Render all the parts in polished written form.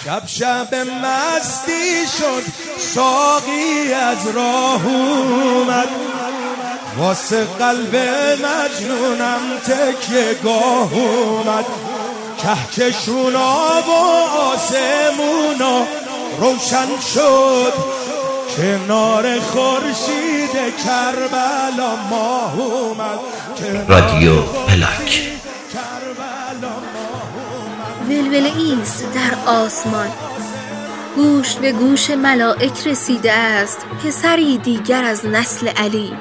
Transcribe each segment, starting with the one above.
شب شب مستی شد ساقی از راه اومد، واسه قلب مجنونم تکیه گاه اومد. کهکشونا و آسمونا روشن شد، کنار خورشید کربلا ماه اومد. رادیو پلاک ولوله ایست در آسمان، گوش به گوش ملائک رسیده است پسری دیگر از نسل علی.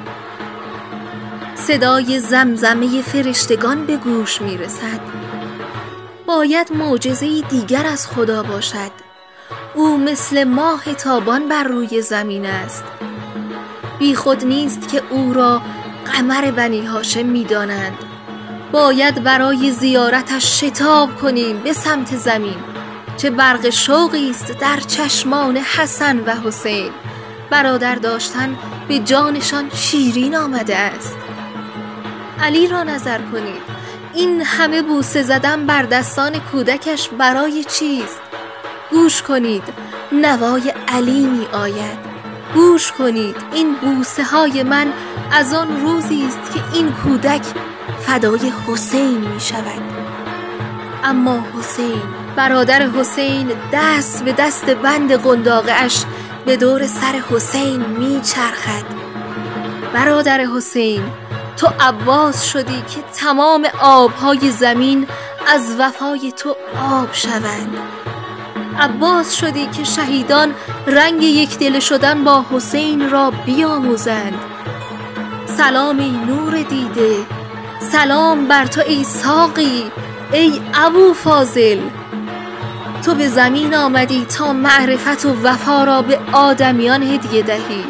صدای زمزمه فرشتگان به گوش می رسد. باید معجزه‌ای دیگر از خدا باشد. او مثل ماه تابان بر روی زمین است. بی خود نیست که او را قمر بنی هاشم می دانند. باید برای زیارتش شتاب کنیم به سمت زمین. چه برق شوقی است در چشمان حسن و حسین. برادر داشتن به جانشان شیرین آمده است. علی را نظر کنید، این همه بوسه زدن بر دستان کودکش برای چیست؟ گوش کنید، نوای علی می آید. گوش کنید، این بوسه های من از آن روزی است که این کودک فدای حسین می شود. اما حسین، برادر حسین، دست به دست بند قنداقه اش به دور سر حسین می چرخد. برادر حسین، تو عباس شدی که تمام آبهای زمین از وفای تو آب شوند. عباس شدی که شهیدان رنگ یک دل شدن با حسین را بیاموزند. سلام ای نور دیده، سلام بر تو ای ساقی، ای ابو فاضل. تو به زمین آمدی تا معرفت و وفا را به آدمیان هدیه دهی.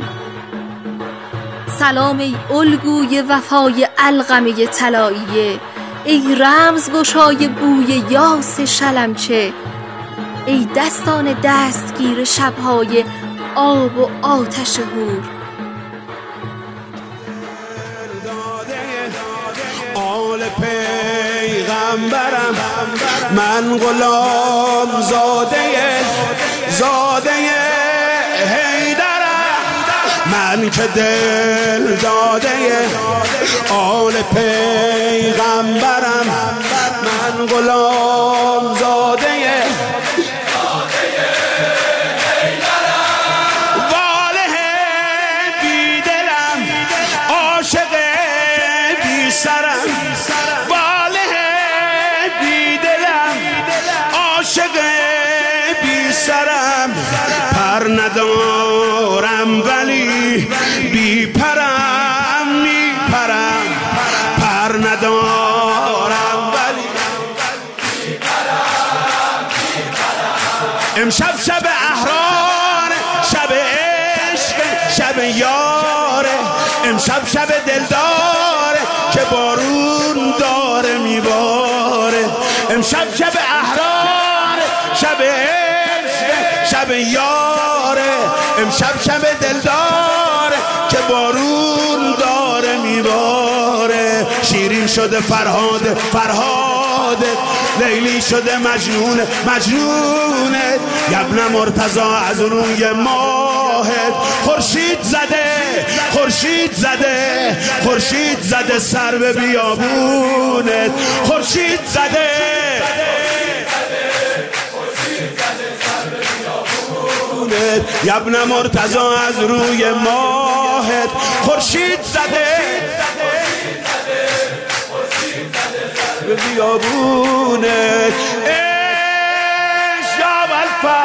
سلام ای الگوی وفای علقمه طلاییه، ای رمز گشای بوی یاس شلمچه، ای دستان دستگیر شبهای آب و آتش هور. آل پیغمبرم، من غلام زاده حیدرم، من که دل داده آل پیغمبرم، من غلام زاده واله بیدلم، عاشق بی سرم، واله بیدلم، عاشق بی سرم، پر ندارم ولی بی پرم میپرم، پر ندارم ولی بی پرم میپرم. امشب شب احرار، شب عشق، شب یاره، امشب شب دلداره که بارون داره میباره. امشب شب احرار، شب عشق، شب یاره، امشب شب دلداره که بارون داره میباره. شیرین شده فرهاد، لیلی شده مجنونه، یبن مرتضا از روی ماهت خورشید زده سر به بیابونت، خورشید زده یبن مرتضا از روی ماهت، خورشید زده به بیابونت. شاب الفا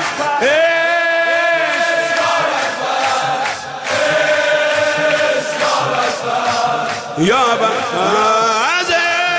یا بازه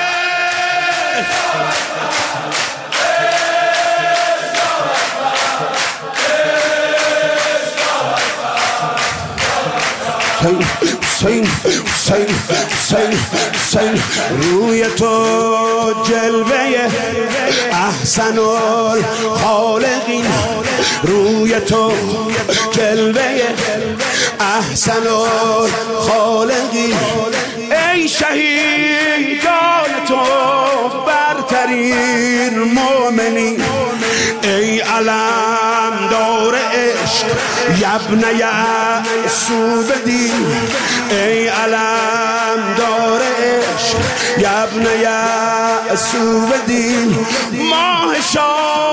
حسین روی تو جلوه احسن الخالقین، روی تو جلوه احسن الخالقین. ای شهیدان تو برترین مؤمنین، ای علم دار عشق یبن یعصوب دین، ای علم دار عشق یبن یعصوب دین، ماه شاه